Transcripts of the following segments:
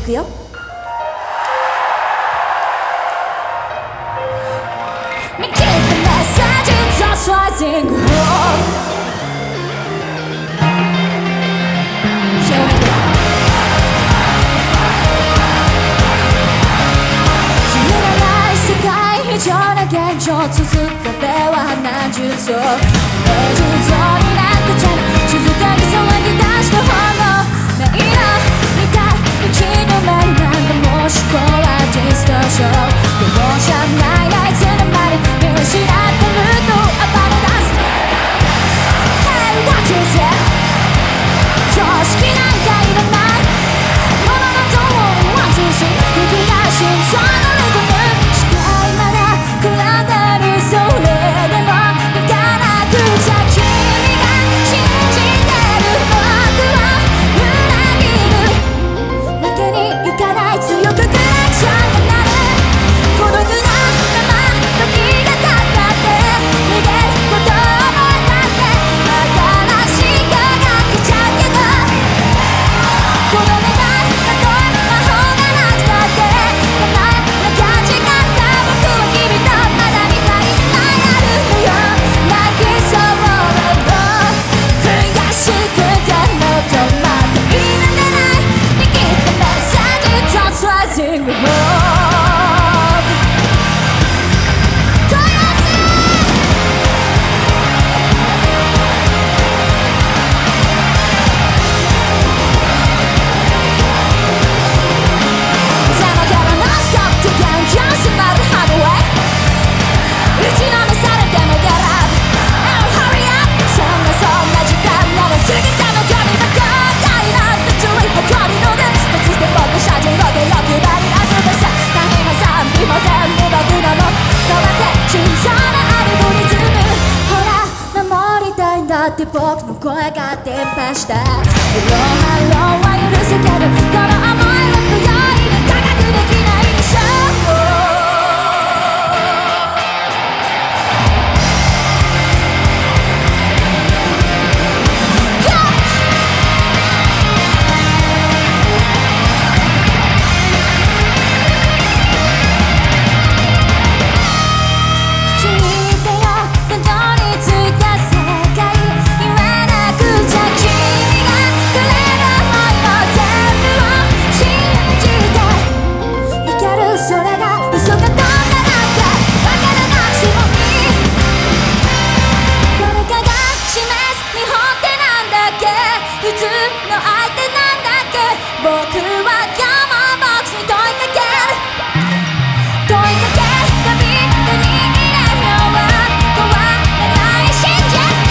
くよ。見切ったメッセージ Just rising home。 知らない世界非常な現状続く壁は何十層平重像になってちゃう静かに騒ぎ出した炎ないな見たい生きる前なんだもしこはディストーション容赦ないないつの間に見失ったルートを暴れ出す Hey what is it 常識なんかいらないもののどうワンツースリー吹き出しそのリズム視界まで暗がるそれでも行かなくちゃ君が信じてる僕は裏切るわけにいかない強くクラクションが鳴る孤独なまま時が経ったって逃げることを思ったって新しい子が来ちゃうけどこの願いたとえ魔法がなくたって叶えなきゃ誓った僕は君とまだ見たいてないあるのよ泣きそうな悔しくても止まっていられない握ったメッセージ Just rising home。 問い合わせ狭間からノンストップと現状迫るハードウェイ打ちのめされても Get up Oh hurry up そんな時間なら過ぎ去の髪ばっかりなんて注意もこりので突然僕写真をで欲張り遊べさ何も賛美も全部僕のも飛ばせ小さなアルゴリズムほら守りたいんだって僕の声が伝播したハローは許すけどこの想いは不用意で高くできないでしょ聞いてよたどり着いた世界言わなくちゃ君がくれる想いの全部を信じていけるそれが嘘かどうかなんてわからなくてもいい誰かが示す日本ってなんだっけ普通の相手なんだっけ僕は今日もボックスに問いかける問いかけるたびに入れるのは変わらない信じ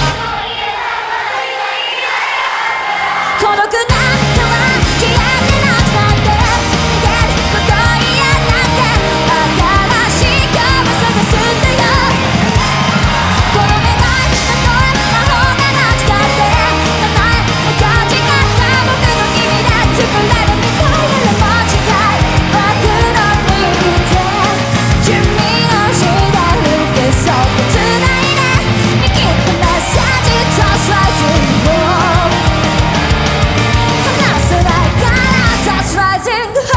孤独な顔は消えてなくなって逃げること嫌なんて新しい今日を探すんだよこの願いたとえ魔法がなくたって名前も価値がった僕の君で作れるみたいならもう近い僕の右手君の左手そっと繋いで見切ったメッセージ Just rising home 離さないから Just rising home